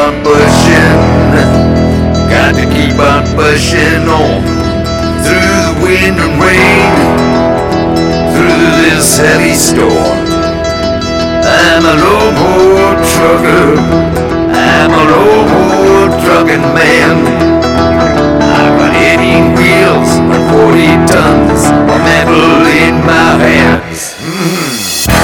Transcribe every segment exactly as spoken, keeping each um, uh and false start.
on pushing, got to keep on pushing on, through the wind and rain, through this heavy storm. I'm a low-board trucker, I'm a low-board trucking man. I've got eighteen wheels and forty tons of metal in my hands. Mm.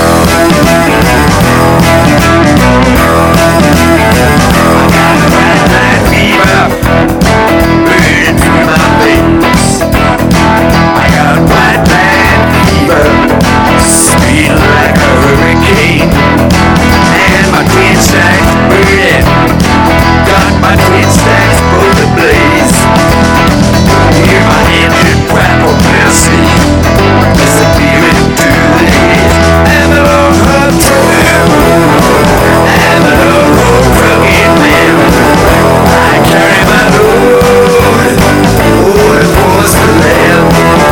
I got a white line fever burning through my veins. I got a white line fever speeding like a hurricane. And my twin stacks burning, got my twin stacks both ablaze. Hear my engine rattle mercy, disappearing into the haze. I'm a long hard trucker, I'm a long hard trucking man. I carry my load, oh, across the land.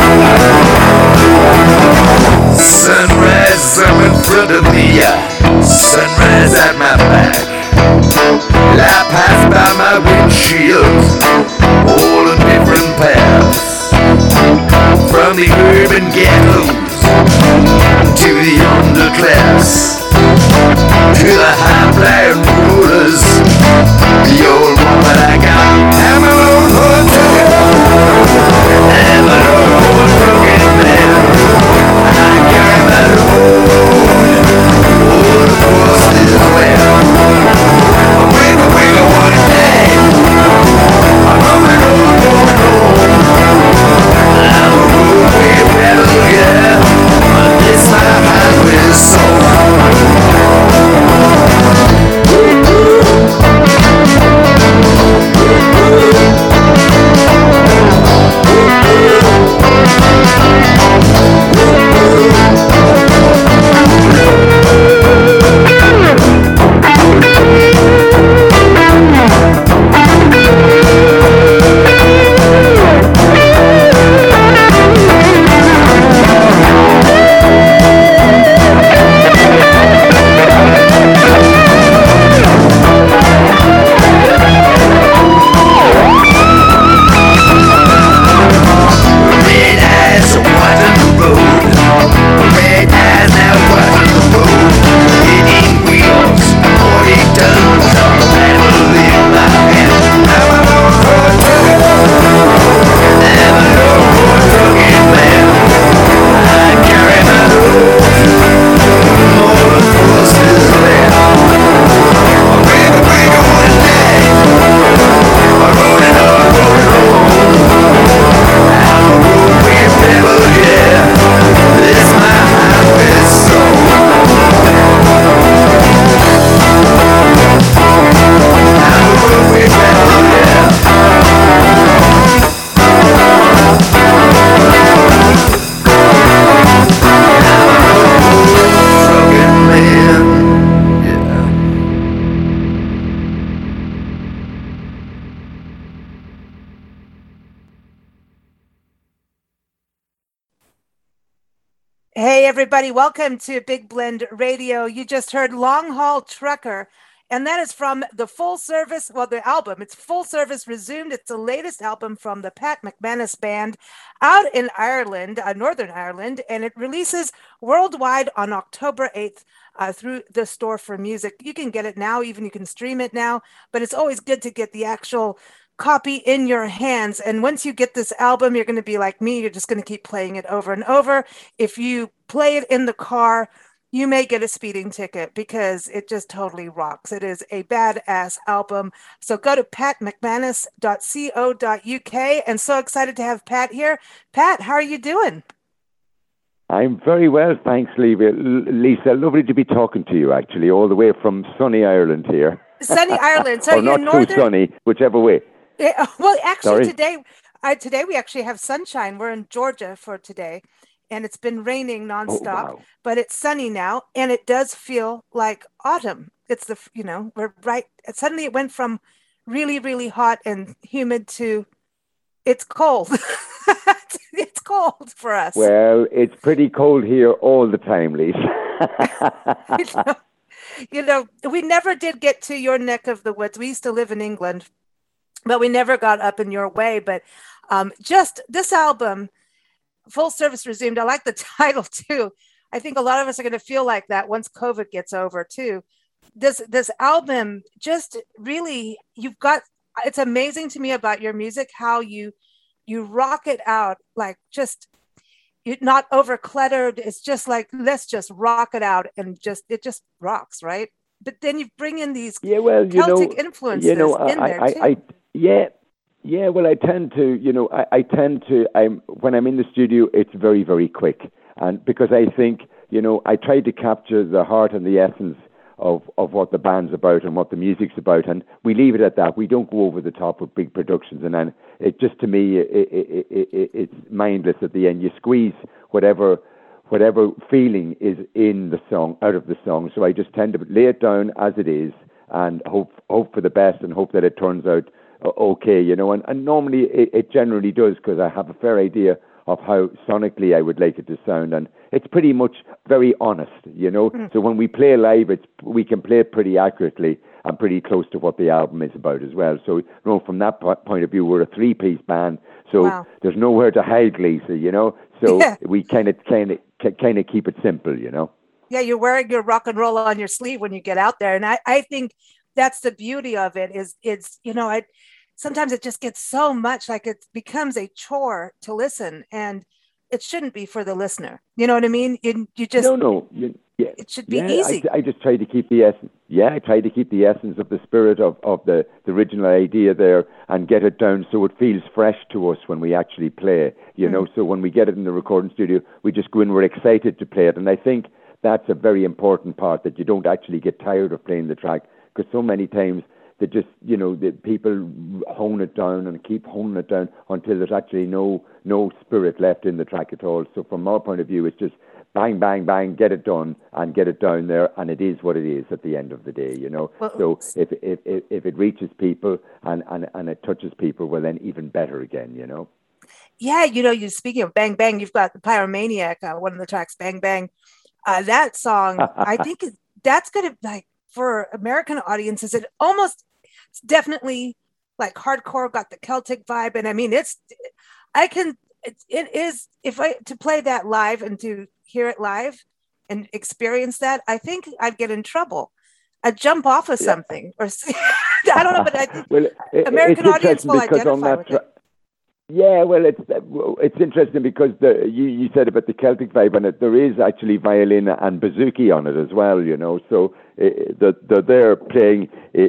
Sunrise up in front of me, sunrise at my back. I pass by my windshield, all in different paths, from the urban ghettos to the underclass, to the high-flying rulers, the old woman I got. I'm a lone horse trucker, I'm a lone horse trucking man. I carry my load all across this land. Wiggle, wiggle, one day, I'm going home, going home. I'm a roadway rebel, yeah, but this my highway song. Hey, everybody. Welcome to Big Blend Radio. You just heard Long Haul Trucker, and that is from the Full Service, well, the album. It's Full Service Resumed. It's the latest album from the Pat McManus Band out in Ireland, uh, Northern Ireland, and it releases worldwide on October eighth uh, through the Store for Music. You can get it now, even you can stream it now, but it's always good to get the actual copy in your hands. And once you get this album, you're going to be like me. You're just going to keep playing it over and over. If you play it in the car, you may get a speeding ticket because it just totally rocks. It is a badass album. So go to pat mcmanus dot co dot uk. And so excited to have Pat here. Pat, how are you doing? I'm very well, thanks, Lisa. Lisa, lovely to be talking to you, actually, all the way from sunny Ireland here. Sunny Ireland. So or you're not northern... too sunny, whichever way. Yeah, well, actually, Sorry? today, uh, today we actually have sunshine. We're in Georgia for today, and it's been raining nonstop, Oh, wow. but it's sunny now, and it does feel like autumn. It's the, you know, we're right. Suddenly it went from really, really hot and humid to it's cold. It's cold for us. Well, it's pretty cold here all the time, Lisa. You know? you know, we never did get to your neck of the woods. We used to live in England, but we never got up in your way. But um, just this album, Full Service Resumed, I like the title too. I think a lot of us are going to feel like that once COVID gets over too. This this album just really, you've got, it's amazing to me about your music, how you you rock it out, like just you're not over cluttered. It's just like, let's just rock it out, and just it just rocks, right? But then you bring in these yeah, well, you Celtic know, influences you know, in I, there I, too. I, yeah, yeah. Well, I tend to, you know, I, I tend to. I'm when I'm in the studio, it's very, very quick, and because I think, you know, I try to capture the heart and the essence of of what the band's about and what the music's about, and we leave it at that. We don't go over the top with big productions, and then it just, to me, it, it, it, it, it's mindless at the end. You squeeze whatever whatever feeling is in the song out of the song. So I just tend to lay it down as it is and hope hope for the best and hope that it turns out okay, you know. And, and normally it, it generally does, because I have a fair idea of how sonically I would like it to sound, and it's pretty much very honest, you know. Mm. So when we play live, it's we can play it pretty accurately and pretty close to what the album is about as well. So, you know, from that po- point of view, we're a three-piece band, so wow. There's nowhere to hide, Lisa, you know. So yeah. we kind of kind of kind of keep it simple, you know. Yeah, you're wearing your rock and roll on your sleeve when you get out there, and I, I think that's the beauty of it. Is it's you know I. Sometimes it just gets so much, like it becomes a chore to listen, and it shouldn't be for the listener. You know what I mean? You, you just no, no, you, yeah, it should be yeah, easy. I, I just try to keep the essence. Yeah, I try to keep the essence of the spirit of, of the, the original idea there and get it down so it feels fresh to us when we actually play. You mm. know, so when we get it in the recording studio, we just go in, we're excited to play it, and I think that's a very important part, that you don't actually get tired of playing the track, because so many times that just, you know, the people hone it down and keep honing it down until there's actually no no spirit left in the track at all. So from our point of view, it's just bang, bang, bang, get it done and get it down there, and it is what it is at the end of the day, you know. Well, so if, if if if it reaches people and, and, and it touches people, well, then even better again, you know. Yeah, you know, you speaking of bang, bang, you've got the Pyromaniac, uh, one of the tracks, Bang, Bang. Uh, that song, I think that's going to, like, for American audiences, it almost... It's definitely like hardcore, got the Celtic vibe. And I mean, it's, I can, it, it is, if I, to play that live and to hear it live and experience that, I think I'd get in trouble. I'd jump off of something yeah. or, I don't know, but I think well, it, American audience will identify with tra- it. Yeah, well, it's it's interesting because the you, you said about the Celtic vibe, and it, there is actually violin and bouzouki on it as well, you know. So it, the, the, they're playing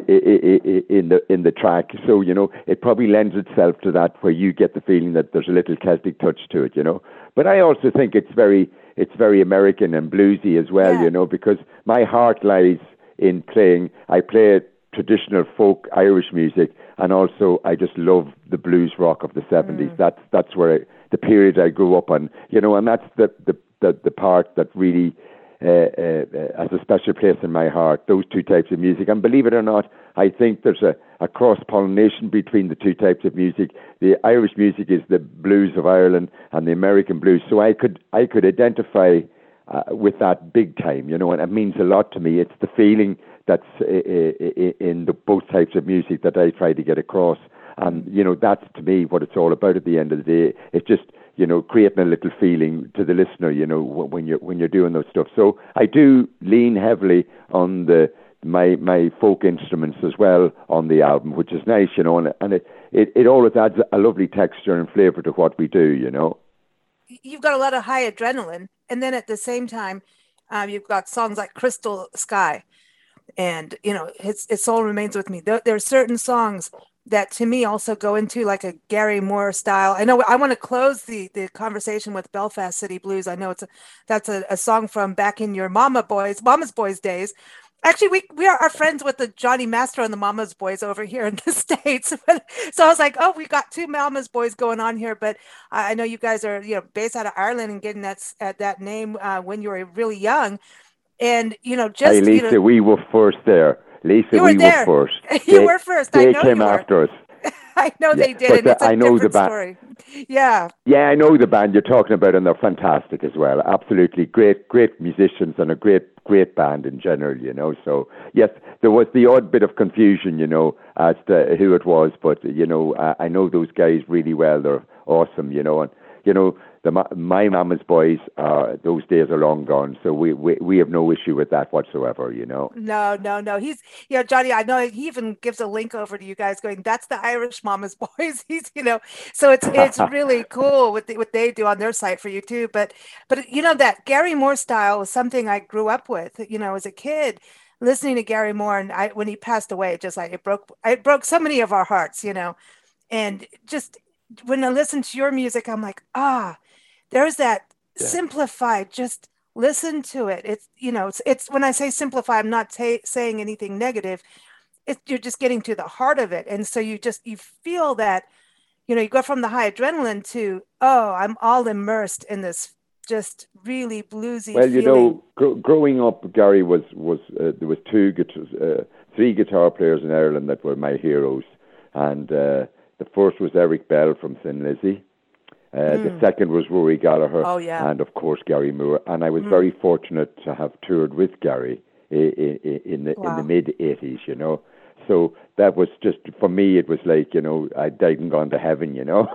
in the in the track, so you know it probably lends itself to that, where you get the feeling that there's a little Celtic touch to it, you know. But I also think it's very it's very American and bluesy as well, yeah. you know, because my heart lies in playing. I play traditional folk Irish music, and also I just love the blues rock of the seventies. Mm. That's that's where I, the period I grew up on, you know, and that's the the the, the part that really uh, uh, has a special place in my heart. Those two types of music, and believe it or not, I think there's a, a cross pollination between the two types of music. The Irish music is the blues of Ireland, and the American blues. So I could I could identify uh, with that big time, you know, and it means a lot to me. It's the feeling that's in the both types of music that I try to get across. And, you know, that's to me what it's all about at the end of the day. It's just, you know, creating a little feeling to the listener, you know, when you're, when you're doing those stuff. So I do lean heavily on the, my, my folk instruments as well on the album, which is nice, you know, and, and it, it, it always adds a lovely texture and flavor to what we do, you know. You've got a lot of high adrenaline. And then at the same time, um, you've got songs like Crystal Sky. And, you know, it's, it Soul Remains With Me. There, there are certain songs that to me also go into like a Gary Moore style. I know I want to close the, the conversation with Belfast City Blues. I know it's a, that's a, a song from back in your Mama Boys, Mama's Boys days. Actually, we, we are, are friends with the Johnny Mastro and the Mama's Boys over here in the States. So I was like, oh, we got two Mama's Boys going on here. But I know you guys are, you know, based out of Ireland and getting that, uh, that name uh, when you were really young. And, you know, just... Hey, Lisa, you know, we were first there. Lisa, you were we there. were first. You they, were first. They I know came you after were. us. I know Yeah, they did, but and it's the, a I know the different band. story. Yeah. Yeah, I know the band you're talking about, and they're fantastic as well. Absolutely great, great musicians, and a great, great band in general. You know, so yes, there was the odd bit of confusion, you know, as to who it was, but you know, I, I know those guys really well. They're awesome, you know, and you know, the my mama's boys, uh, those days are long gone, so we, we we have no issue with that whatsoever, you know. No, no, no. He's, you know, Johnny, I know he even gives a link over to you guys going, that's the Irish Mama's Boys. He's, you know, so it's it's really cool what they, what they do on their site for you too. But but you know that Gary Moore style was something I grew up with, you know, as a kid, listening to Gary Moore, and I when he passed away, it just like it broke it broke so many of our hearts, you know. And just when I listen to your music, I'm like, ah, there's that Yeah. simplified, just listen to it. It's, you know, it's, it's when I say simplify, I'm not ta- saying anything negative. It's, you're just getting to the heart of it. And so you just, you feel that, you know, you go from the high adrenaline to, oh, I'm all immersed in this just really bluesy Well, you feeling. know, gr- growing up, Gary was was uh, there was two guitars, uh, three guitar players in Ireland that were my heroes, and uh, the first was Eric Bell from Thin Lizzy. Uh, Mm. The second was Rory Gallagher, Oh, yeah. and of course Gary Moore. And I was Mm. very fortunate to have toured with Gary in, in, in the in Wow. the mid eighties. You know, so that was just for me. It was like, you know, I died and gone to heaven. You know,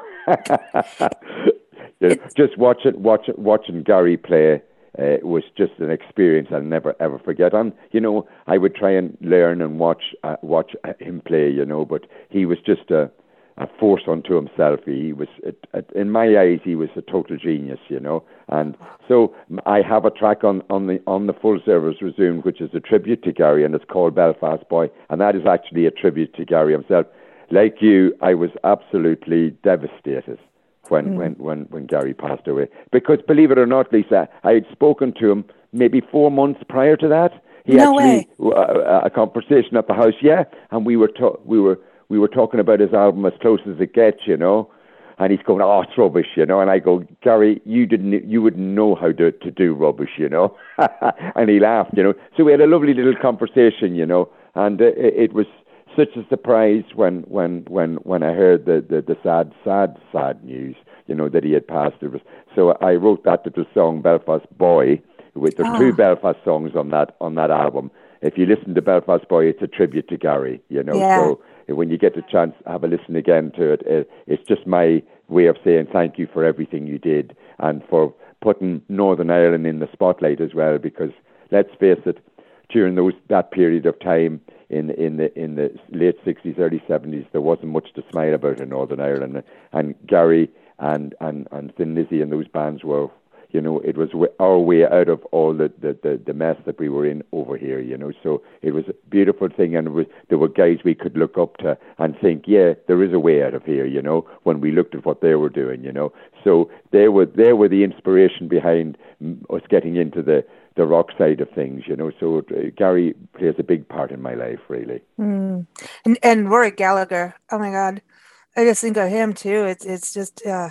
you know It's, just watching watching watching Gary play. Uh, was just an experience I'll never ever forget. And you know, I would try and learn and watch uh, watch him play. You know, but he was just a a force unto himself. He was, in my eyes, he was a total genius, you know. And so I have a track on, on the on the Full Service Resumed, which is a tribute to Gary, and it's called Belfast Boy, and that is actually a tribute to Gary himself. Like you, I was absolutely devastated when, mm. when, when, when Gary passed away. Because believe it or not, Lisa, I had spoken to him maybe four months prior to that. He no actually, way. Uh, a conversation at the house, yeah, and we were to- we were we were talking about his album As Close as It Gets, you know, and he's going, oh, it's rubbish, you know, and I go, Gary, you didn't, you wouldn't know how to, to do rubbish, you know, and he laughed, you know. So we had a lovely little conversation, you know, and uh, it was such a surprise when when when when I heard the, the, the sad, sad, sad news, you know, that he had passed. It was so I wrote that little song, Belfast Boy. With there's oh. two Belfast songs on that on that album. If you listen to Belfast Boy, it's a tribute to Gary, you know. Yeah. So when you get the chance, have a listen again to it. it. It's just my way of saying thank you for everything you did and for putting Northern Ireland in the spotlight as well. Because let's face it, during those that period of time in in the in the late sixties, early seventies, there wasn't much to smile about in Northern Ireland. And Gary and and and Thin Lizzy and those bands were. You know, it was our way out of all the, the, the, the mess that we were in over here, you know. So it was a beautiful thing, and it was, there were guys we could look up to and think, yeah, there is a way out of here, you know, when we looked at what they were doing, you know. So they were they were the inspiration behind us getting into the, the rock side of things, you know. So uh, Gary plays a big part in my life, really. Mm. And, and Rory Gallagher, oh, my God. I just think of him, too. It's, it's just... Uh...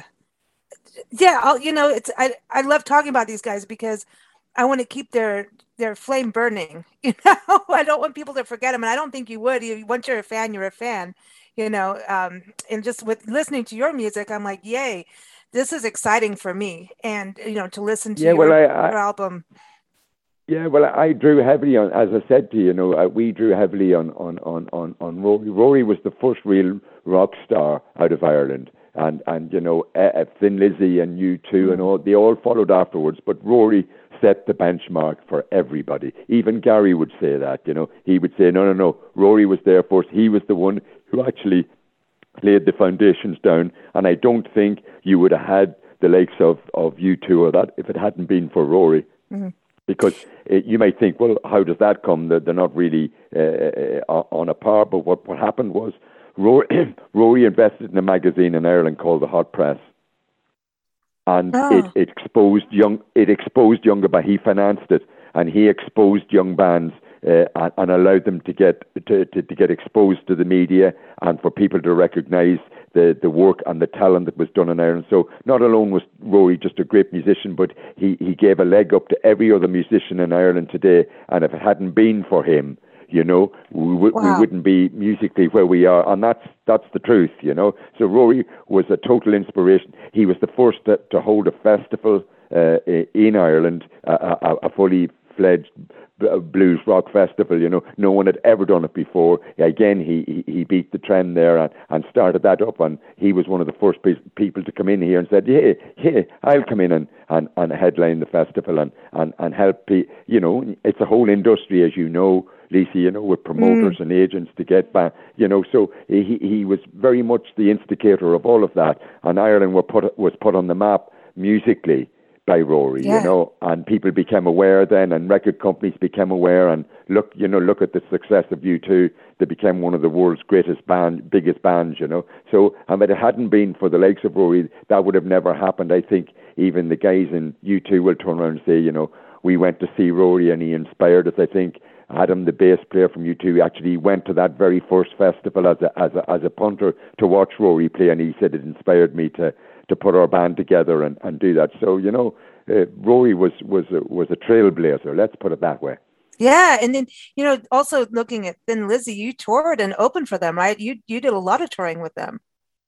Yeah, I'll, you know, it's I, I love talking about these guys because I want to keep their their flame burning. You know, I don't want people to forget them, and I don't think you would. You, once you're a fan, you're a fan. You know, um, and just with listening to your music, I'm like, yay, this is exciting for me. And you know, to listen to yeah, your, well, I, I, your album. Yeah, well, I drew heavily on, as I said to you, you know, uh, we drew heavily on on on on on Rory. Rory was the first real rock star out of Ireland. And, and you know, uh, Thin Lizzy and U two and all, they all followed afterwards. But Rory set the benchmark for everybody. Even Gary would say that, you know. He would say, no, no, no, Rory was there first. He was the one who actually laid the foundations down. And I don't think you would have had the likes of, of U two or that if it hadn't been for Rory. Mm-hmm. Because it, you might think, well, how does that come? They're, they're not really uh, on a par. But what, what happened was, Rory, Rory invested in a magazine in Ireland called The Hot Press, and oh. it, it exposed young. It exposed younger, but he financed it, and he exposed young bands uh, and, and allowed them to get to, to, to get exposed to the media and for people to recognise the, the work and the talent that was done in Ireland. So not alone was Rory just a great musician, but he, he gave a leg up to every other musician in Ireland today. And if it hadn't been for him, you know, we, w- Wow. we wouldn't be musically where we are. And that's that's the truth, you know. So Rory was a total inspiration. He was the first to, to hold a festival uh, in Ireland, a, a, a fully fledged blues rock festival. You know, no one had ever done it before. Again, he he beat the trend there and, and started that up, and he was one of the first pe- people to come in here and said, yeah, yeah, I'll come in and, and, and headline the festival and, and, and help pe- you know, it's a whole industry, as you know, Lisa, you know, with promoters mm. and agents to get back, you know, so he he was very much the instigator of all of that, and Ireland were put was put on the map musically by Rory, yeah. you know, and people became aware then, and record companies became aware, and look, you know, look at the success of U two. They became one of the world's greatest band, biggest bands, you know. So, and if it hadn't been for the likes of Rory, that would have never happened. I think even the guys in U two will turn around and say, you know, we went to see Rory and he inspired us. I think Adam, the bass player from U two, actually went to that very first festival as a as a as a punter to watch Rory play, and he said it inspired me to. to put our band together and, and do that. So, you know, uh, Rory was was a, was a trailblazer, let's put it that way. Yeah, and then, you know, also looking at Thin Lizzy, you toured and opened for them, right? You you did a lot of touring with them.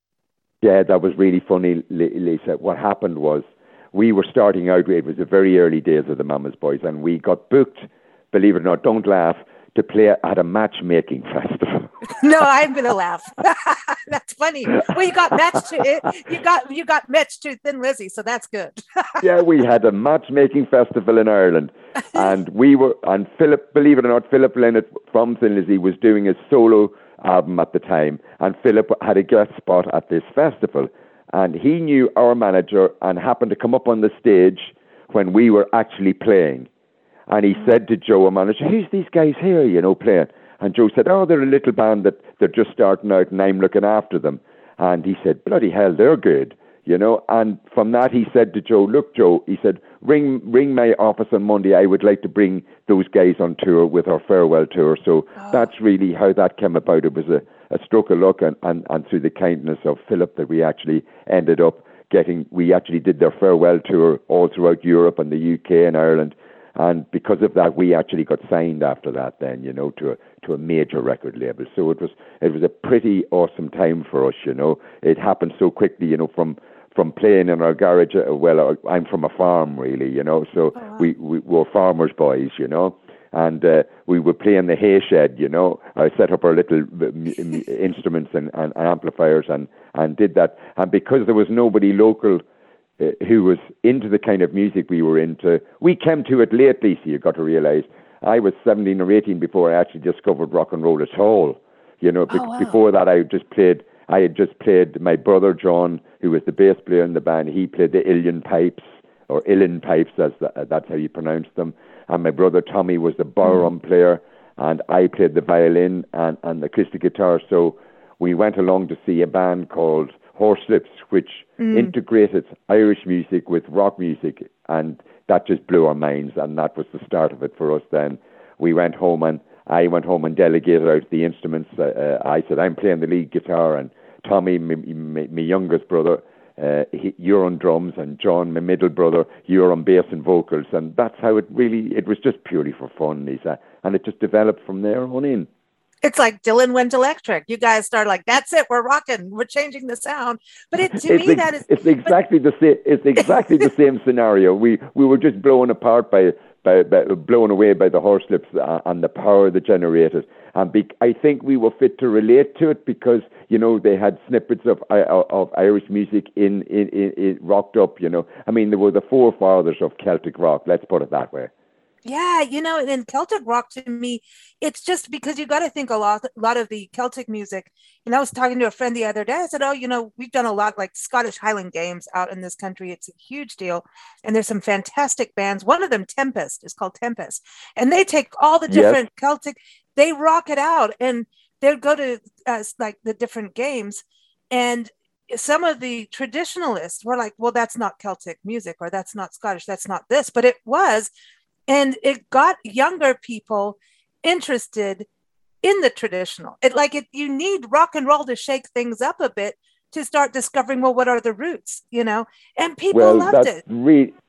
Yeah, that was really funny, Lisa. What happened was we were starting out, it was the very early days of the Mama's Boys, and we got booked, believe it or not, don't laugh, to play at a matchmaking festival. No, I'm gonna laugh. That's funny. Well, you got matched to you got you got matched to Thin Lizzy, so that's good. Yeah, we had a matchmaking festival in Ireland, and we were and Philip, believe it or not, Philip Lynott from Thin Lizzy was doing a solo album at the time, and Philip had a guest spot at this festival, and he knew our manager and happened to come up on the stage when we were actually playing. And he said to Joe, a manager, who's these guys here, you know, playing? And Joe said, oh, they're a little band that they're just starting out and I'm looking after them. And he said, bloody hell, they're good, you know. And from that, he said to Joe, look, Joe, he said, ring ring my office on Monday. I would like to bring those guys on tour with our farewell tour. So oh. that's really how that came about. It was a, a stroke of luck and, and, and through the kindness of Philip that we actually ended up getting, we actually did their farewell tour all throughout Europe and the U K and Ireland. And because of that, we actually got signed after that then, you know, to a, to a major record label. So it was it was a pretty awesome time for us, you know. It happened so quickly, you know, from, from playing in our garage. Uh, well, uh, I'm from a farm, really, you know, so oh, wow. we, we were farmers' boys, you know. And uh, we would play in the hay shed, you know. I set up our little m- instruments and, and, and amplifiers and, and did that. And because there was nobody local Uh, who was into the kind of music we were into. We came to it late, Lisa, you've got to realise. I was seventeen or eighteen before I actually discovered rock and roll at all. You know, be- oh, wow. Before that I just played, I had just played, my brother John, who was the bass player in the band, he played the Uilleann pipes, or Uilleann pipes, as the, uh, that's how you pronounce them. And my brother Tommy was the bodhrán mm. player, and I played the violin and, and the acoustic guitar. So we went along to see a band called Horslips, which mm. integrated Irish music with rock music, and that just blew our minds, and that was the start of it for us then. We went home, and I went home and delegated out the instruments. Uh, uh, I said, I'm playing the lead guitar, and Tommy, my, my, my youngest brother, uh, he, you're on drums, and John, my middle brother, you're on bass and vocals, and that's how it really, it was just purely for fun, Lisa, and it just developed from there on in. It's like Dylan went electric. You guys started like, that's it, we're rocking, we're changing the sound. But it, to it's me, ex- that is it's exactly but... the same. It's exactly the same scenario. We we were just blown apart by by, by blown away by the Horslips uh, and the power that generated. And be, I think we were fit to relate to it because you know they had snippets of of, of Irish music in, in in in rocked up. You know, I mean, they were the forefathers of Celtic rock. Let's put it that way. Yeah, you know, and then Celtic rock to me, it's just because you got to think a lot, a lot of the Celtic music. And I was talking to a friend the other day. I said, oh, you know, we've done a lot like Scottish Highland Games out in this country. It's a huge deal. And there's some fantastic bands. One of them, Tempest, is called Tempest. And they take all the different yes. Celtic, they rock it out. And they'll go to uh, like the different games. And some of the traditionalists were like, well, that's not Celtic music, or that's not Scottish, that's not this. But it was. And it got younger people interested in the traditional. It like it, you need rock and roll to shake things up a bit to start discovering, well, what are the roots, you know? And people well, loved that's it. Re-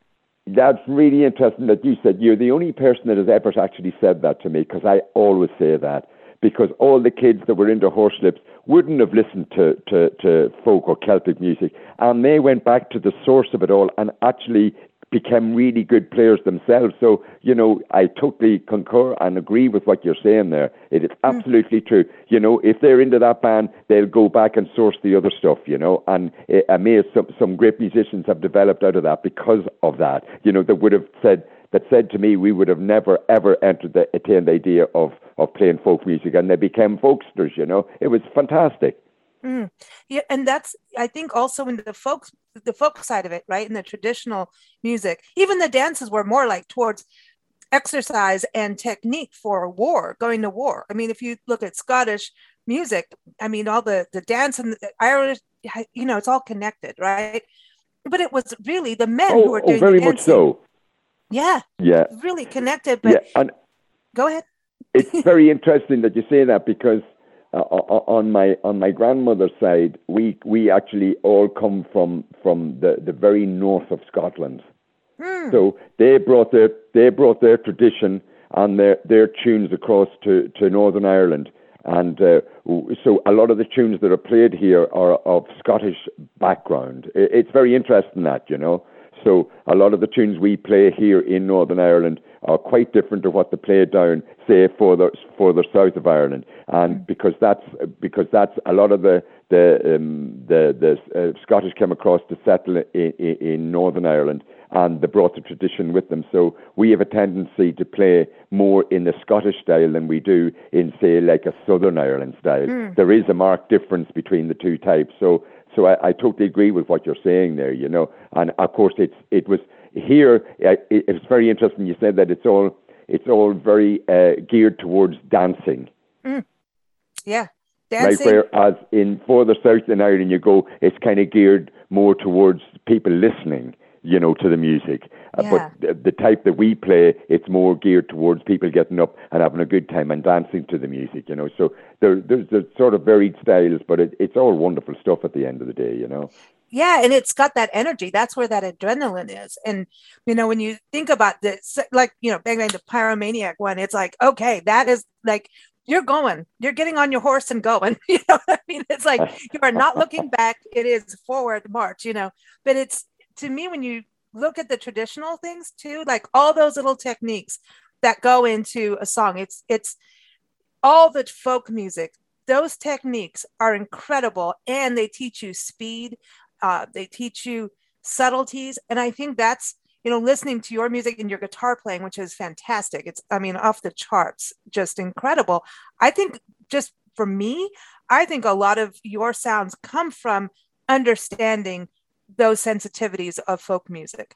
That's really interesting that you said you're the only person that has ever actually said that to me, because I always say that, because all the kids that were into Horslips wouldn't have listened to, to, to folk or Celtic music, and they went back to the source of it all and actually became really good players themselves. So, you know, I totally concur and agree with what you're saying there. It is absolutely mm. true. You know, if they're into that band, they'll go back and source the other stuff, you know, and uh, amazed some, some great musicians have developed out of that because of that, you know, that would have said, that said to me, we would have never, ever entered the, attained the idea of, of playing folk music, and they became folksters, you know. It was fantastic. Mm. Yeah, and that's, I think, also in the folk, the folk side of it, right? In the traditional music, even the dances were more like towards exercise and technique for war, going to war. I mean, if you look at Scottish music, I mean, all the, the dance and the Irish, you know, it's all connected, right? But it was really the men oh, who were doing oh, very the much so. Yeah, yeah, really connected. But yeah, and go ahead. It's very interesting that you say that, because uh, on my on my grandmother's side, we we actually all come from from the, the very north of Scotland. Hmm. So they brought their they brought their tradition and their, their tunes across to, to Northern Ireland. And uh, so a lot of the tunes that are played here are of Scottish background. It's very interesting that, you know. So a lot of the tunes we play here in Northern Ireland are quite different to what they play down, say, further further south of Ireland. And because that's because that's a lot of the the um, the, the uh, Scottish came across to settle in, in, in Northern Ireland, and they brought the tradition with them. So we have a tendency to play more in the Scottish style than we do in, say, like a Southern Ireland style. Mm. There is a marked difference between the two types. So. So I, I totally agree with what you're saying there, you know. And of course, it's it was here. It, it was very interesting. You said that it's all it's all very uh, geared towards dancing. Mm. Yeah, dancing. Right, whereas in further south in Ireland, you go, it's kind of geared more towards people listening, you know, to the music. Yeah. Uh, but the, the type that we play, it's more geared towards people getting up and having a good time and dancing to the music, you know. So there, there's, there's sort of varied styles, but it, it's all wonderful stuff at the end of the day, you know. Yeah, and it's got that energy. That's where that adrenaline is. And, you know, when you think about this, like, you know, Bang Bang, the Pyromaniac one, it's like, okay, that is like, you're going, you're getting on your horse and going, you know what I mean? It's like, you are not looking back. It is forward march, you know, but it's, to me, when you look at the traditional things too, like all those little techniques that go into a song, it's it's all the folk music. Those techniques are incredible, and they teach you speed. Uh, they teach you subtleties, and I think that's, you know, listening to your music and your guitar playing, which is fantastic. It's, I mean, off the charts, just incredible. I think, just for me, I think a lot of your sounds come from understanding those sensitivities of folk music.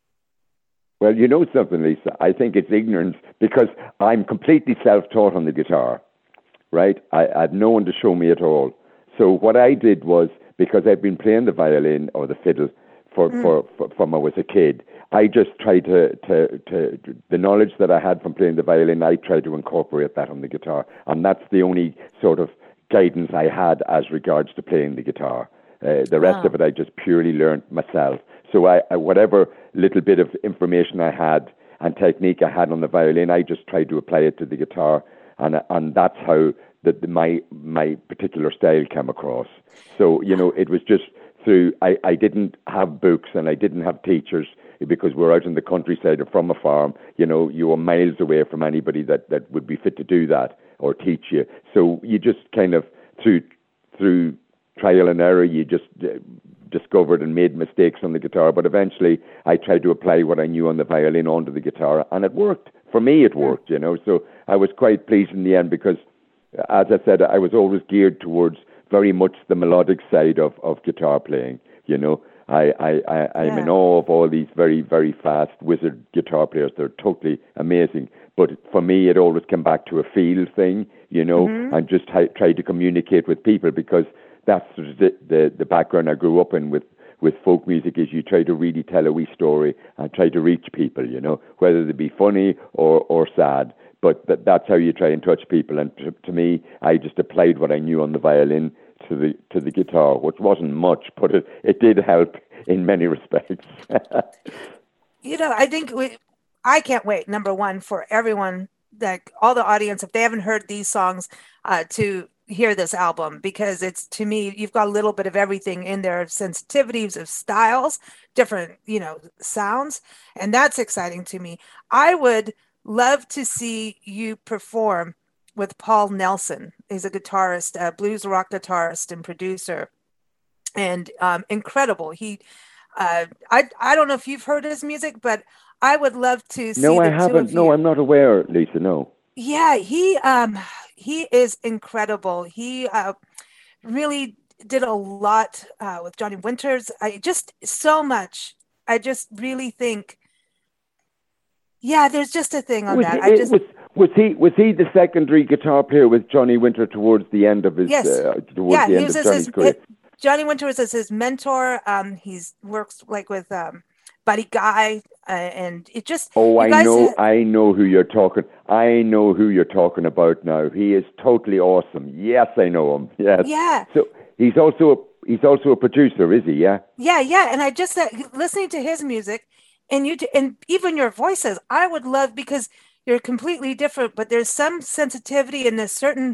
Well, you know something, Lisa, I think it's ignorance, because I'm completely self-taught on the guitar, right? I, I had no one to show me at all. So what I did was, because I've been playing the violin or the fiddle for, mm. for, for from I was a kid, I just tried to, to, to, the knowledge that I had from playing the violin, I tried to incorporate that on the guitar. And that's the only sort of guidance I had as regards to playing the guitar. Uh, the rest wow. of it, I just purely learned myself. So I, I, whatever little bit of information I had and technique I had on the violin, I just tried to apply it to the guitar, and and that's how the, the, my my particular style came across. So, you know, it was just through, I, I didn't have books and I didn't have teachers, because we're out in the countryside or from a farm. You know, you were miles away from anybody that, that would be fit to do that or teach you. So you just kind of, through through trial and error, you just uh, discovered and made mistakes on the guitar. But eventually I tried to apply what I knew on the violin onto the guitar, and it worked. For me, it worked, you know. So I was quite pleased in the end, because, as I said, I was always geared towards very much the melodic side of, of guitar playing, you know. I, I, I, I'm yeah. in awe of all these very, very fast wizard guitar players. They're totally amazing. But for me, it always came back to a feel thing, you know, mm-hmm. and just t- try to communicate with people, because that's the, the the background I grew up in with, with folk music, is you try to really tell a wee story and try to reach people, you know, whether they be funny or, or sad. But th- that's how you try and touch people. And to, to me, I just applied what I knew on the violin to the to the guitar, which wasn't much, but it, it did help in many respects. you know, I think we, I can't wait, number one, for everyone, that all the audience, if they haven't heard these songs, uh, to hear this album, because it's, to me, you've got a little bit of everything in there, sensitivities of styles, different, you know, sounds, and that's exciting to me. I would love to see you perform with Paul Nelson. He's a guitarist, a blues rock guitarist and producer, and um, incredible. He, uh, I, I don't know if you've heard his music, but I would love to see No, I the two haven't. of No, you. I'm not aware, Lisa. No. Yeah, he um he is incredible. He uh really did a lot uh with Johnny Winters. I just so much. I just really think, yeah, there's just a thing on Was he, that. I it just was was he was he the secondary guitar player with Johnny Winter towards the end of his yes. uh, towards Yeah, the he end was of his, Johnny's his, career? Johnny Winters is his mentor. Um he's works like with um Buddy Guy, uh, and it just, Oh, you I guys know, ha- I know who you're talking. I know who you're talking about now. He is totally awesome. Yes, I know him. Yes. yeah. So he's also a, he's also a producer, is he? Yeah. Yeah, yeah, and I just uh, listening to his music, and you t- and even your voices, I would love, because you're completely different, but there's some sensitivity and a certain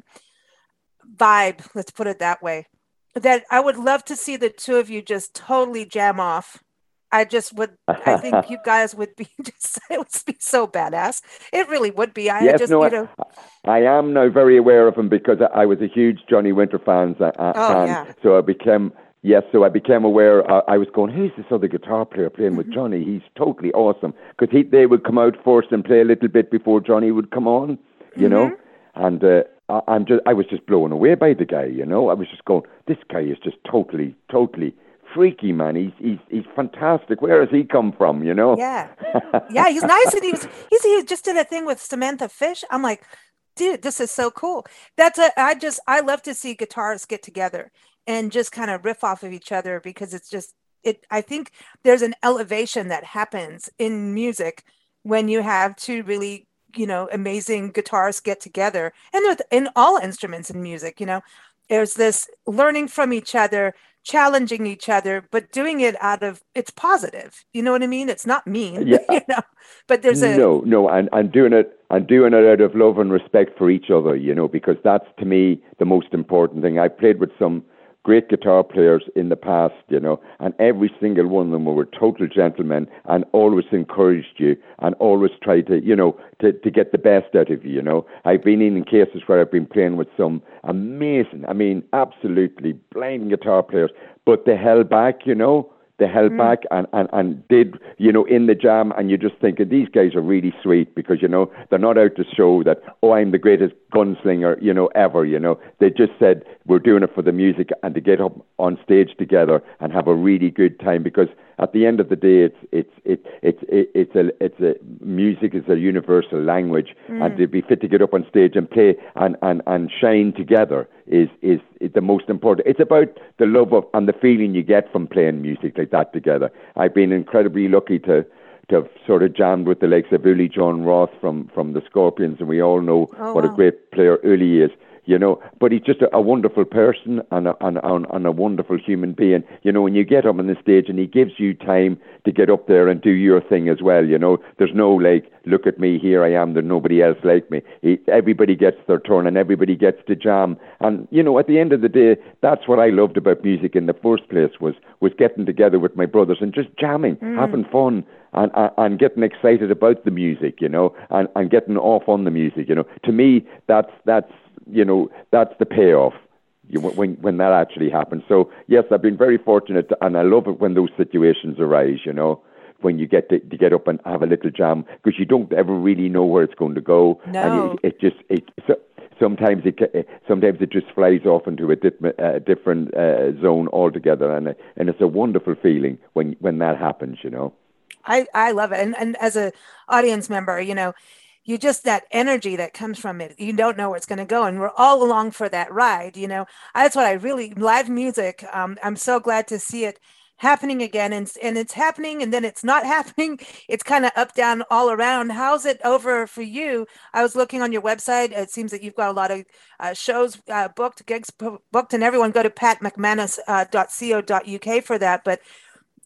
vibe, let's put it that way, that I would love to see the two of you just totally jam off. I just would. I think you guys would be just. It would be so badass. It really would be. I Yes, just, no, you I, know. I am now very aware of him because I, I was a huge Johnny Winter fans, uh, uh, Oh fan. yeah. So I became, yes, so I became aware. Uh, I was going, who's this other guitar player playing with Mhm. Johnny? He's totally awesome. Because he, they would come out first and play a little bit before Johnny would come on, you Mhm. know. And uh, I, I'm just, I was just blown away by the guy, you know. I was just going, this guy is just totally, totally freaky, man. He's he's he's fantastic. Where has he come from, you know? Yeah. Yeah, he's nice, and he was he's he just did a thing with Samantha Fish. I'm like, dude, this is so cool. That's a I just I love to see guitarists get together and just kind of riff off of each other, because it's just it I think there's an elevation that happens in music when you have two really, you know, amazing guitarists get together, and with in all instruments in music, you know, there's this learning from each other, challenging each other, but doing it out of, it's positive. You know what I mean? It's not mean, Yeah. you know, but there's a, No, no, and and doing it and doing it out of love and respect for each other, you know, because that's to me the most important thing. I played with some great guitar players in the past, you know, and every single one of them were total gentlemen and always encouraged you and always tried to, you know, to, to get the best out of you, you know. I've been in cases where I've been playing with some amazing, I mean, absolutely blind guitar players, but they held back, you know. They held Mm. back and, and, and did, you know, in the jam, and you just think these guys are really sweet because, you know, they're not out to show that, oh, I'm the greatest gunslinger, you know, ever, you know. They just said, we're doing it for the music and to get up on stage together and have a really good time, because at the end of the day, it's it's it, it's it, it's a it's a music is a universal language, Mm. and to be fit to get up on stage and play and, and, and shine together is, is is the most important. It's about the love of and the feeling you get from playing music like that together. I've been incredibly lucky to to have sort of jammed with the likes of Uli John Roth from, from the Scorpions, and we all know Oh, what wow. a great player Uli is. You know, but he's just a, a wonderful person and a, and, and, and a wonderful human being. You know, when you get up on the stage and he gives you time to get up there and do your thing as well, you know, there's no like, look at me, here I am, there's nobody else like me. He, everybody gets their turn and everybody gets to jam. And, you know, at the end of the day, that's what I loved about music in the first place, was, was getting together with my brothers and just jamming, Mm. having fun. And, and, and getting excited about the music, you know, and, and getting off on the music, you know. To me, that's that's you know that's the payoff, you, when when that actually happens. So yes, I've been very fortunate, to, and I love it when those situations arise, you know, when you get to, to get up and have a little jam, because you don't ever really know where it's going to go, No. and it, it just it. So, sometimes it ca- sometimes it just flies off into a di- uh, different uh, zone altogether, and and it's a wonderful feeling when when that happens, you know. I, I love it. And, and as a audience member, you know, you just, that energy that comes from it, you don't know where it's going to go. And we're all along for that ride, you know. That's what I really, live music. Um, I'm so glad to see it happening again. And, and it's happening, and then it's not happening. It's kind of up, down, all around. How's it over for you? I was looking on your website. It seems that you've got a lot of uh, shows uh, booked, gigs booked, and everyone go to pat mcmanus dot co dot uk for that. But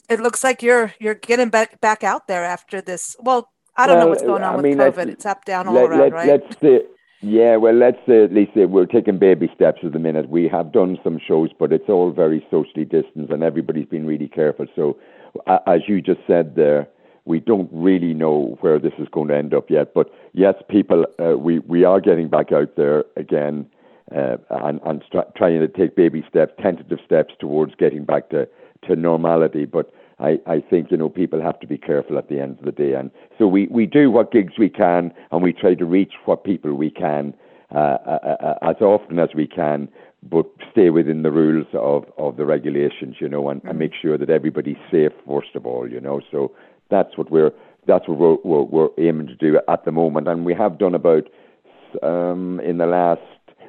it looks like you're you're getting back back out there after this. Well, I don't well, know what's going on I with mean, COVID. let's, It's up, down, all let, around, let, right? let's say, yeah, well, let's say at least say we're taking baby steps at the minute. We have done some shows, but it's all very socially distanced and everybody's been really careful. So, uh, as you just said there, we don't really know where this is going to end up yet. But yes, people, uh, we, we are getting back out there again uh, and, and st- trying to take baby steps, tentative steps towards getting back to, to normality. But I, I think, you know, people have to be careful at the end of the day. And so we, we do what gigs we can, and we try to reach what people we can uh, uh, uh, as often as we can, but stay within the rules of, of the regulations, you know, and, mm. and make sure that everybody's safe, first of all, you know. So that's what we're that's what we're, we're, we're aiming to do at the moment. And we have done about, um, in the last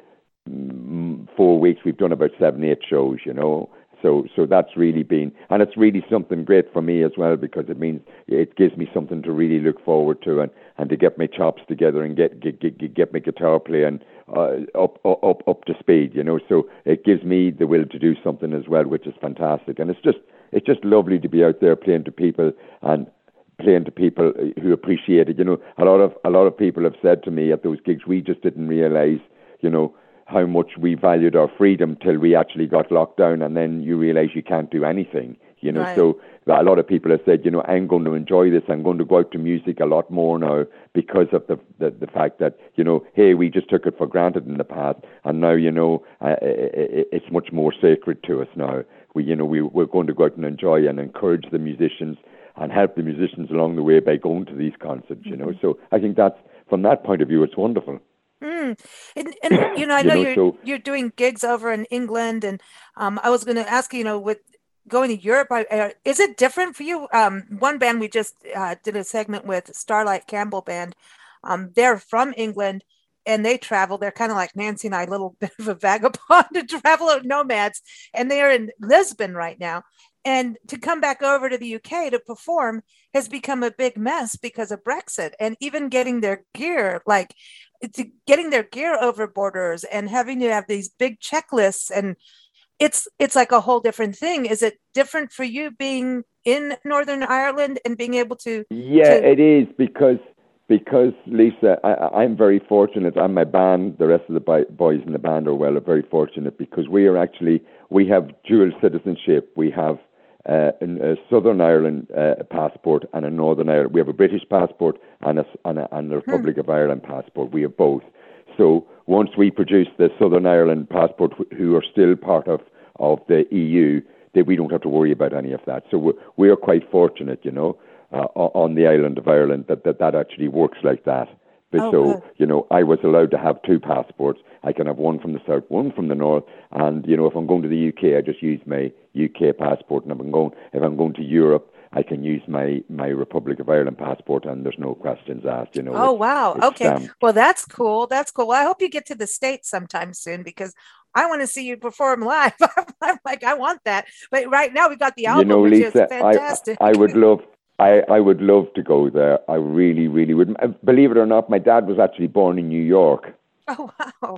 mm, four weeks, we've done about seven, eight shows, you know. So so that's really been, and it's really something great for me as well, because it means it gives me something to really look forward to, and, and to get my chops together and get get get, get my guitar playing uh, up up up to speed, you know. So it gives me the will to do something as well, which is fantastic. And it's just it's just lovely to be out there playing to people and playing to people who appreciate it. You know, a lot of a lot of people have said to me at those gigs, we just didn't realize, you know, how much we valued our freedom till we actually got locked down, and then you realize you can't do anything, you know. Right. So a lot of people have said, you know, I'm going to enjoy this. I'm going to go out to music a lot more now because of the the, the fact that, you know, hey, we just took it for granted in the past, and now, you know, uh, it, it's much more sacred to us now. We, you know, we, we're going to go out and enjoy and encourage the musicians and help the musicians along the way by going to these concerts, you know. Mm-hmm. So I think that's, from that point of view, it's wonderful. Mm. And, and you know, I know, you know you're so, you're doing gigs over in England, and um, I was going to ask you, you know, with going to Europe, I, uh, is it different for you? Um, one band we just uh, did a segment with, Starlight Campbell Band. Um, they're from England, and they travel. They're kind of like Nancy and I, a little bit of a vagabond to travel, nomads, and they are in Lisbon right now. And to come back over to the U K to perform has become a big mess because of Brexit, and even getting their gear, like it's getting their gear over borders and having to have these big checklists, and it's it's like a whole different thing. Is it different for you being in Northern Ireland and being able to? Yeah, to... it is, because because Lisa, I, I'm very fortunate. I'm my band. The rest of the boys in the band are well, are very fortunate, because we are actually we have dual citizenship. We have Uh, a Southern Ireland uh, passport and a Northern Ireland. We have a British passport and a, and a, and a Republic hmm. of Ireland passport. We have both. So once we produce the Southern Ireland passport, who are still part of, of the E U, then we don't have to worry about any of that. So we're, we are quite fortunate, you know, uh, on the island of Ireland, that, that that actually works like that. But oh, so, good. You know, I was allowed to have two passports. I can have one from the south, one from the north, and, you know, if I'm going to the U K, I just use my U K passport, and if I'm going, if I'm going to Europe, I can use my, my Republic of Ireland passport, and there's no questions asked, you know. Oh, it's, wow. it's okay. stamped. Well, that's cool. That's cool. Well, I hope you get to the States sometime soon, because I want to see you perform live. I'm like, I want that. But right now we've got the album, you know, which Lisa, is fantastic. I, I would love... I, I would love to go there. I really, really would. Believe it or not, my dad was actually born in New York. Oh, wow.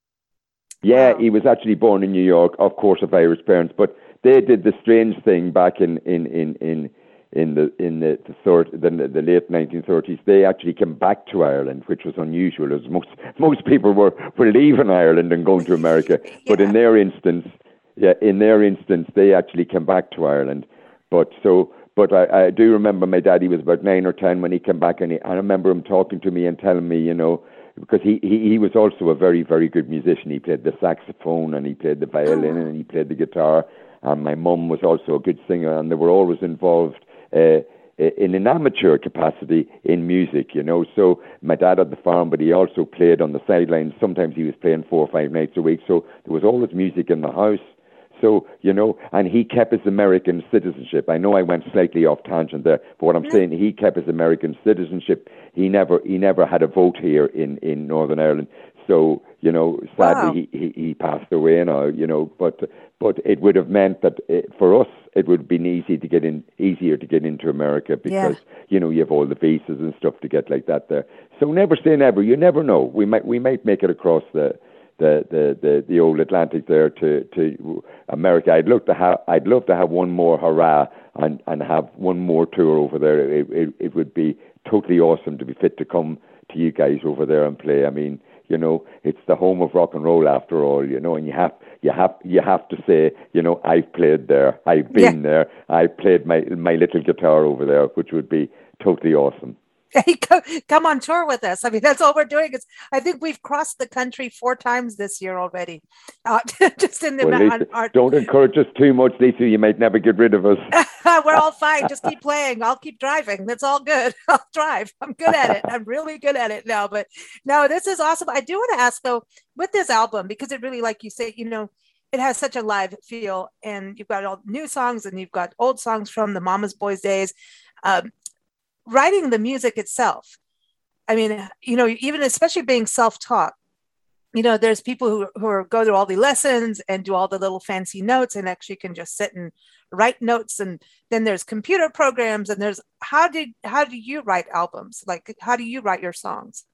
Yeah, wow. he was actually born in New York, of course, of Irish parents. But they did the strange thing back in in in in, in the in the the, third, the the late nineteen thirties. They actually came back to Ireland, which was unusual, as most most people were, were leaving Ireland and going to America. yeah. But in their instance, yeah, in their instance, they actually came back to Ireland. But so. But I, I do remember my dad, he was about nine or ten when he came back, and he, I remember him talking to me and telling me, you know, because he, he, he was also a very, very good musician. He played the saxophone, and he played the violin, and he played the guitar. And my mum was also a good singer, and they were always involved uh, in an amateur capacity in music, you know. So my dad had the farm, but he also played on the sidelines. Sometimes he was playing four or five nights a week. So there was always music in the house. So, you know, and he kept his American citizenship. I know I went slightly off tangent there, but what I'm saying, he kept his American citizenship. He never he never had a vote here in, in Northern Ireland. So, you know, sadly, wow. he, he, he passed away now, you know, but but it would have meant that it, for us, it would have been easy to get in, easier to get into America, because, yeah. you know, you have all the visas and stuff to get like that there. So never say never. You never know. We might we might make it across the The, the, the, the old Atlantic there to, to America. I'd love to have I'd love to have one more hurrah and, and have one more tour over there. It, it, it would be totally awesome to be fit to come to you guys over there and play. I mean, you know, it's the home of rock and roll after all, you know, and you have you have you have to say, you know, I've played there, I've been yeah. there, I played my my little guitar over there, which would be totally awesome. Hey, come on tour with us. I mean, that's all we're doing. Is I think we've crossed the country four times this year already. Uh, just in the well, Lisa, our... don't encourage us too much, Lisa. You might never get rid of us. We're all fine. Just keep playing. I'll keep driving. That's all good. I'll drive. I'm good at it. I'm really good at it now. But no, this is awesome. I do want to ask though, with this album, because it really, like you say, you know, it has such a live feel, and you've got all new songs, and you've got old songs from the Mama's Boys days. Um, writing the music itself, I mean, you know, even especially being self-taught, you know, there's people who, who are, go through all the lessons and do all the little fancy notes and actually can just sit and write notes. And then there's computer programs, and there's, how did, how do you write albums? Like, how do you write your songs?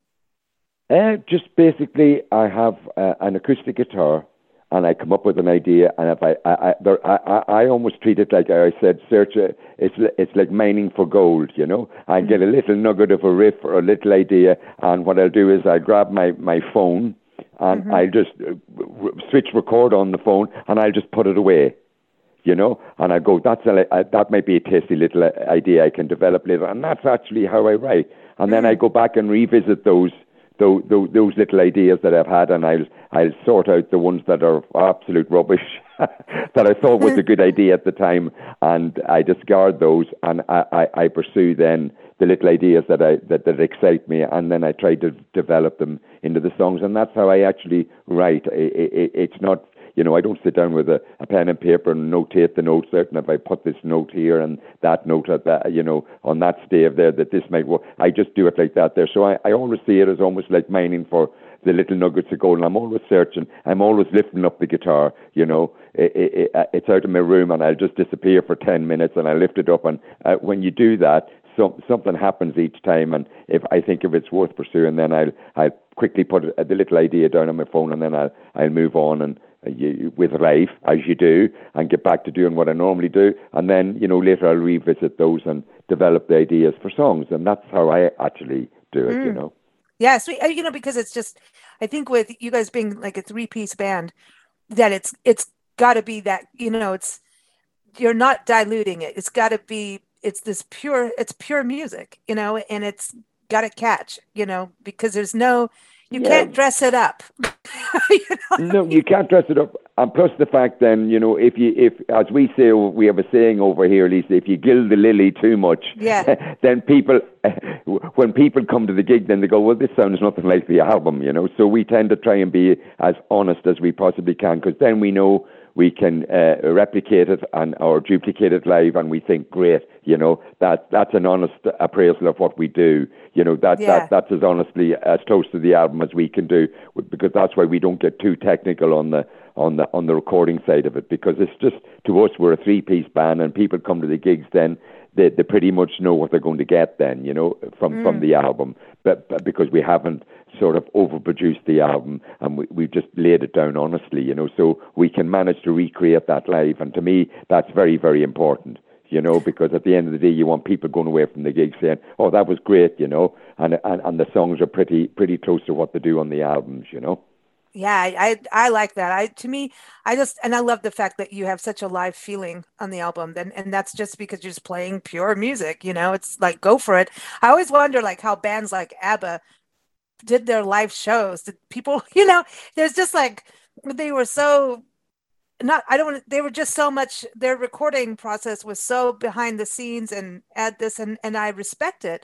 Uh, just basically, I have uh, an acoustic guitar, and I come up with an idea, and if I, I, I, there, I, I almost treat it like I said, search a, it's, it's like mining for gold, you know. I get a little nugget of a riff or a little idea, and what I'll do is I grab my, my phone, and mm-hmm. I'll just switch record on the phone, and I'll just put it away, you know. And I go, that's a, that might be a tasty little idea I can develop later, and that's actually how I write. And mm-hmm. then I go back and revisit those. Those, those little ideas that I've had, and I'll I'll sort out the ones that are absolute rubbish that I thought was a good idea at the time, and I discard those, and I, I, I pursue then the little ideas that I that, that excite me, and then I try to develop them into the songs, and that's how I actually write. It, it, it's not, you know, I don't sit down with a, a pen and paper and notate the notes out, and if I put this note here and that note at that, you know, on that stave there, that this might work. I just do it like that there. So I, I always see it as almost like mining for the little nuggets of gold, and I'm always searching. I'm always lifting up the guitar, you know. It, it, it, it's out of my room, and I'll just disappear for ten minutes, and I lift it up, and uh, when you do that, so, something happens each time, and if I think if it's worth pursuing, then I'll, I'll quickly put a, the little idea down on my phone, and then I'll, I'll move on and You, with life, as you do, and get back to doing what I normally do, and then, you know, later I'll revisit those and develop the ideas for songs, and that's how I actually do it, mm. you know. Yeah, so, you know, because it's just, I think with you guys being like a three-piece band, that it's it's got to be that, you know, it's, you're not diluting it. It's got to be, it's this pure, it's pure music, you know, and it's got to catch, you know, because there's no, You yeah. can't dress it up. you know? No, you can't dress it up. And plus the fact then, you know, if you, if as we say, we have a saying over here, Lisa, if you gild the lily too much, yeah. then people, when people come to the gig, then they go, well, this sounds nothing like the album, you know. So we tend to try and be as honest as we possibly can, because then we know we can uh, replicate it and or duplicate it live, and we think, great, you know, that that's an honest appraisal of what we do. You know, that, yeah. that that's as honestly as close to the album as we can do, because that's why we don't get too technical on the on the on the recording side of it, because it's just, to us, we're a three-piece band, and people come to the gigs, then they, they pretty much know what they're going to get then, you know, from, mm. from the album, but, but because we haven't sort of overproduced the album, and we, we've just laid it down honestly, you know, so we can manage to recreate that live, and to me, that's very, very important. You know, because at the end of the day, you want people going away from the gig saying, "Oh, that was great," you know, and and, and the songs are pretty pretty close to what they do on the albums, you know. Yeah, I I like that. I to me, I just and I love the fact that you have such a live feeling on the album, and and that's just because you're just playing pure music. You know, it's like, go for it. I always wonder like how bands like ABBA did their live shows. Did people, you know, there's just like they were so. Not, I don't, they were just so much, their recording process was so behind the scenes and add this, and, and I respect it.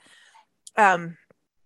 Um,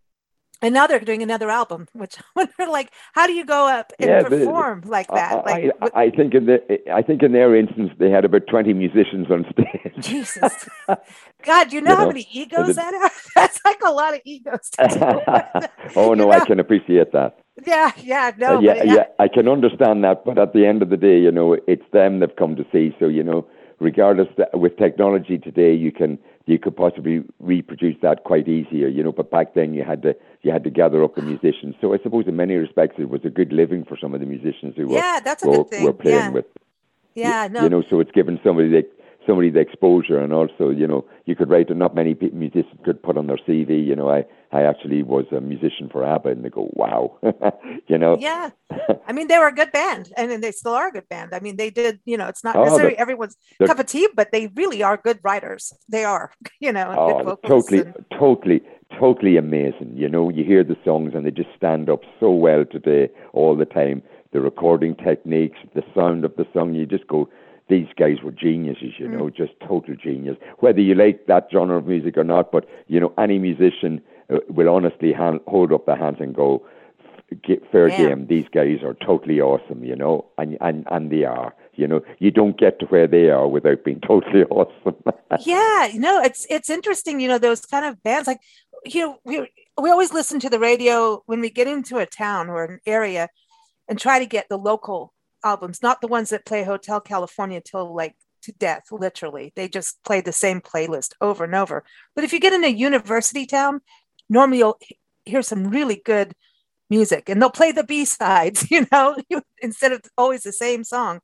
and now they're doing another album, which I wonder, like, how do you go up and yeah, perform like that? I, like, I, I think in the, I think in their instance, they had about twenty musicians on stage. Jesus. God, you know, you how know, many egos that are? That's like a lot of egos to do. Oh, no, you know? I can appreciate that. Yeah, yeah, no. Uh, yeah, but, yeah, yeah, I can understand that, but at the end of the day, you know, it's them they've come to see. So, you know, regardless, with technology today, you can you could possibly reproduce that quite easier, you know. But back then, you had to you had to gather up the musicians. So I suppose in many respects, it was a good living for some of the musicians who yeah, were that's a were, good thing. were playing yeah. with. Yeah, no, you know, so it's given somebody the somebody the exposure, and also, you know, you could write, not many musicians could put on their C V, you know, I, I actually was a musician for ABBA, and they go, wow, you know. Yeah. I mean, they were a good band, and they still are a good band. I mean, they did, you know, it's not Oh, necessarily they're- everyone's they're- cup of tea, but they really are good writers. They are, you know, and Oh, good vocalists. totally, and- totally, totally amazing. You know, you hear the songs and they just stand up so well today, all the time. The recording techniques, the sound of the song, you just go, these guys were geniuses, you know, just total genius. Whether you like that genre of music or not, but, you know, any musician uh, will honestly hand, hold up their hands and go, "Get fair Yeah. game, these guys are totally awesome," you know, and, and, and they are. You know, you don't get to where they are without being totally awesome. Yeah, you know, it's it's interesting, you know, those kind of bands, like, you know, we we always listen to the radio when we get into a town or an area and try to get the local albums, not the ones that play Hotel California till like to death, literally. They just play the same playlist over and over. But if you get in a university town, normally you'll hear some really good music, and they'll play the B-sides, you know, instead of always the same song.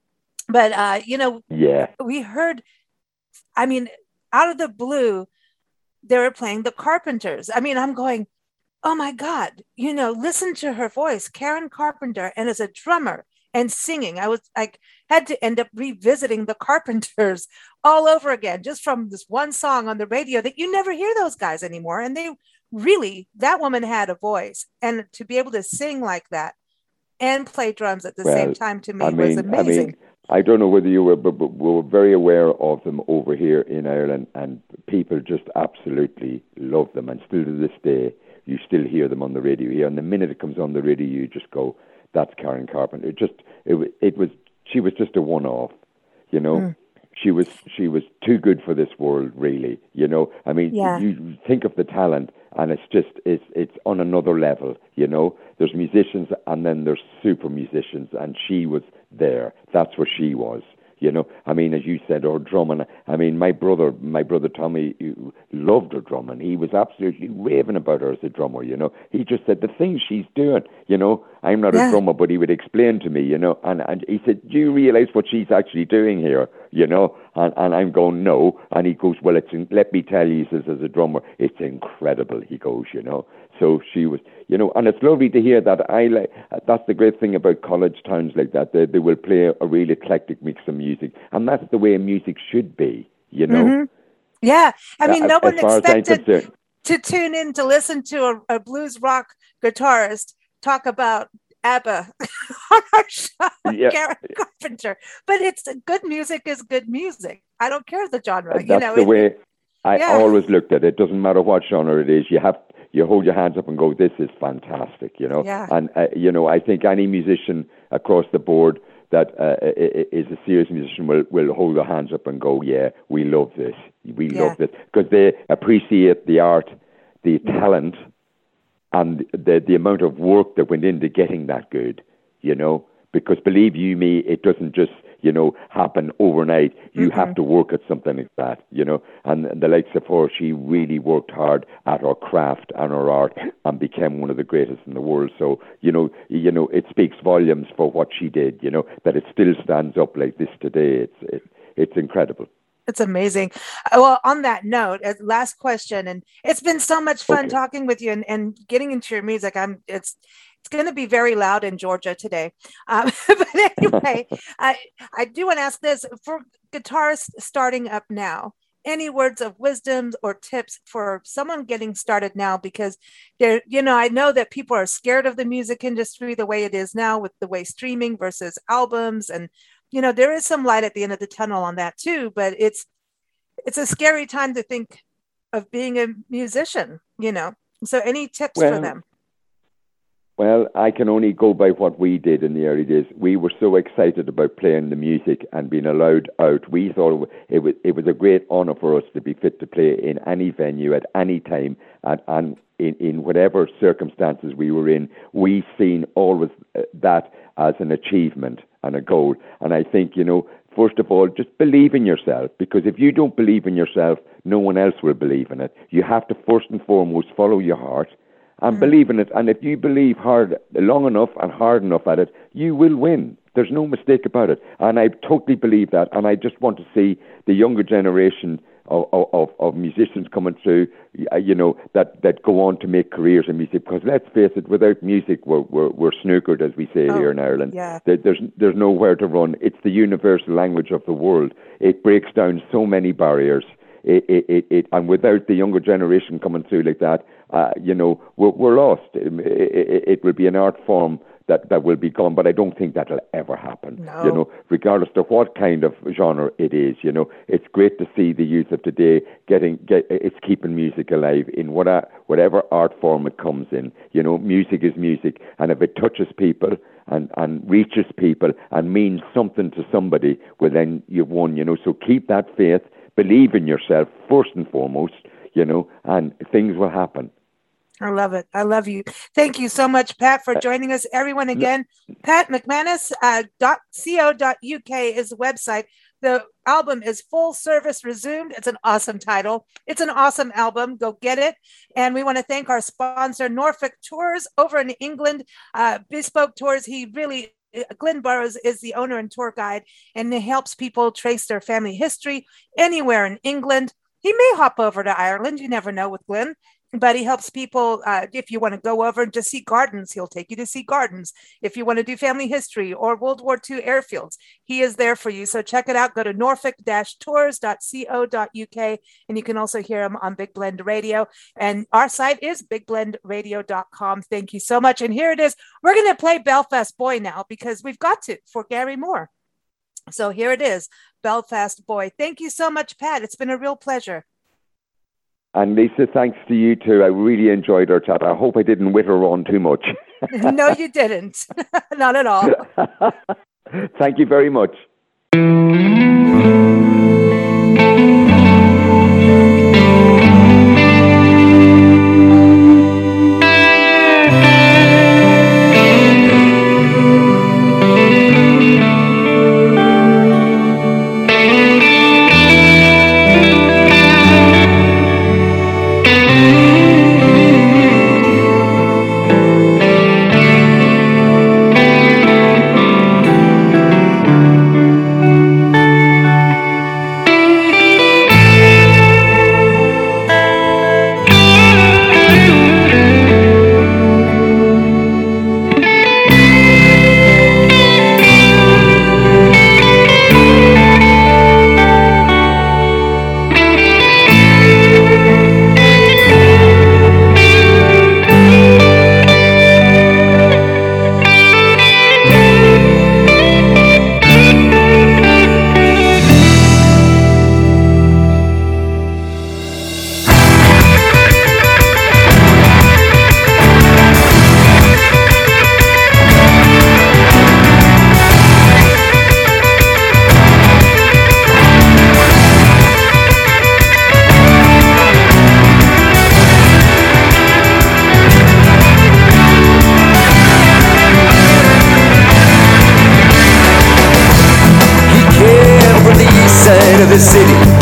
But, uh, you know, Yeah. we heard, I mean, out of the blue, they were playing the Carpenters. I mean, I'm going, oh my God, you know, listen to her voice, Karen Carpenter, and as a drummer and singing. I was, I had to end up revisiting the Carpenters all over again, just from this one song on the radio that you never hear those guys anymore. And they really, that woman had a voice, and to be able to sing like that and play drums at the Well, same time, to me, I was mean, amazing. I mean, I don't know whether you were, but, but we were very aware of them over here in Ireland, and people just absolutely love them. And still to this day, you still hear them on the radio here. And the minute it comes on the radio, you just go, "That's Karen Carpenter." It just, it, it was, she was just a one-off, you know. Mm. She was, she was too good for this world, really. You know, I mean, yeah. you think of the talent, and it's just, it's, it's on another level. You know, there's musicians, and then there's super musicians, and she was there. That's where she was. You know, I mean, as you said, her drumming. I mean, my brother, my brother Tommy, loved her drumming. He was absolutely raving about her as a drummer. You know, he just said the things she's doing. You know, I'm not yeah. a drummer, but he would explain to me. You know, and and he said, "Do you realize what she's actually doing here?" You know, and and I'm going, "No," and he goes, "Well, it's in, let me tell you," he says, "as a drummer, it's incredible." He goes, you know. So she was, you know, and it's lovely to hear that. I like that's the great thing about college towns like that. They they will play a really eclectic mix of music, and that's the way music should be, you know. Mm-hmm. Yeah, I mean, uh, no one expected to tune in to listen to a, a blues rock guitarist talk about ABBA on our show, yeah. Karen Carpenter. But it's good music is good music. I don't care the genre. That's you know, the it, way I yeah. always looked at it. It doesn't matter what genre it is. You have you hold your hands up and go, "This is fantastic," you know. Yeah. And uh, you know, I think any musician across the board that uh, is a serious musician will, will hold their hands up and go, "Yeah, we love this. We yeah. love this," because they appreciate the art, the talent, and the the amount of work that went into getting that good, you know. Because believe you me, it doesn't just, you know, happen overnight. You mm-hmm. have to work at something like that, you know. And the likes of her, she really worked hard at her craft and her art and became one of the greatest in the world. So, you know, you know, it speaks volumes for what she did, you know, that it still stands up like this today. It's it, it's incredible. It's amazing. Well, on that note, last question, and it's been so much fun okay. talking with you and, and getting into your music. I'm it's it's going to be very loud in Georgia today. Um, but anyway, I I do want to ask this for guitarists starting up now. Any words of wisdom or tips for someone getting started now? Because there, you know, I know that people are scared of the music industry the way it is now, with the way streaming versus albums, and you know, there is some light at the end of the tunnel on that too, but it's it's a scary time to think of being a musician, you know. So any tips well, for them? Well, I can only go by what we did in the early days. We were so excited about playing the music and being allowed out. We thought it was it was a great honor for us to be fit to play in any venue at any time and, and in, in whatever circumstances we were in. We seen always that as an achievement and a goal. And I think, you know, first of all, just believe in yourself, because if you don't believe in yourself, no one else will believe in it. You have to first and foremost follow your heart and mm-hmm. believe in it. And if you believe hard, long enough and hard enough at it, you will win. There's no mistake about it. And I totally believe that. And I just want to see the younger generation of, of, of musicians coming through, you know, that, that go on to make careers in music. Because let's face it, without music, we're, we're, we're snookered, as we say oh, here in Ireland. Yeah. There, there's, there's nowhere to run. It's the universal language of the world. It breaks down so many barriers. It, it, it, it, and without the younger generation coming through like that, uh, you know, we're, we're lost. It, it, it will be an art form that, that will be gone, but I don't think that'll ever happen. No. You know, regardless of what kind of genre it is. You know, it's great to see the youth of today getting get it's keeping music alive in what whatever art form it comes in. You know, music is music, and if it touches people and and reaches people and means something to somebody, well then you've won. You know, so keep that faith, believe in yourself first and foremost. You know, and things will happen. I love it. I love you. Thank you so much, Pat, for joining us. Everyone, again, Pat McManus uh, dot co dot uk is the website. The album is Full Service Resumed. It's an awesome title. It's an awesome album. Go get it. And we want to thank our sponsor, Norfolk Tours over in England. Uh, Bespoke Tours. He really, Glenn Burrows is the owner and tour guide, and he helps people trace their family history anywhere in England. He may hop over to Ireland. You never know with Glenn. But he helps people, uh, if you want to go over and just see gardens, he'll take you to see gardens. If you want to do family history or World War Two airfields, he is there for you. So check it out. Go to norfolk dash tours dot co dot uk, and you can also hear him on Big Blend Radio. And our site is big blend radio dot com. Thank you so much. And here it is. We're going to play Belfast Boy now because we've got to for Gary Moore. So here it is, Belfast Boy. Thank you so much, Pat. It's been a real pleasure. And Lisa, thanks to you too. I really enjoyed our chat. I hope I didn't witter on too much. No, you didn't. Not at all. Thank you very much. Of the city